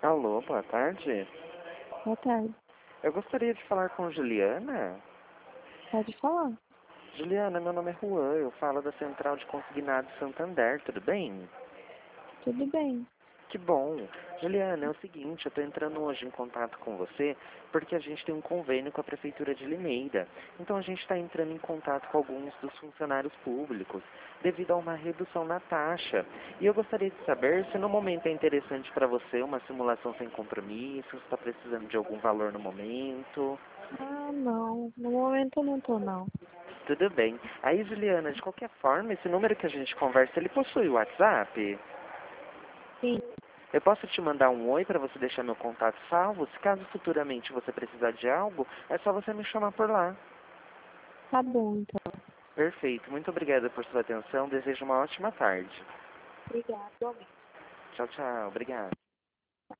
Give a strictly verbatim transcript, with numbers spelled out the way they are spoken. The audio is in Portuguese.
Alô, boa tarde. Boa tarde. Eu gostaria de falar com Juliana. Pode falar. Juliana, meu nome é Juan, eu falo da Central de Consignados Santander, tudo bem? Tudo bem. Que bom. Juliana, é o seguinte, eu estou entrando hoje em contato com você porque a gente tem um convênio com a Prefeitura de Limeira. Então a gente está entrando em contato com alguns dos funcionários públicos devido a uma redução na taxa. E eu gostaria de saber se no momento é interessante para você uma simulação sem compromisso, se está precisando de algum valor no momento. Ah, não. No momento eu não tô, não. Tudo bem. Aí, Juliana, de qualquer forma, esse número que a gente conversa, ele possui o WhatsApp? Sim. Eu posso te mandar um oi para você deixar meu contato salvo? Se caso futuramente você precisar de algo, é só você me chamar por lá. Tá bom, então. Perfeito. Muito obrigada por sua atenção. Desejo uma ótima tarde. Obrigada. Tchau, tchau. Obrigado.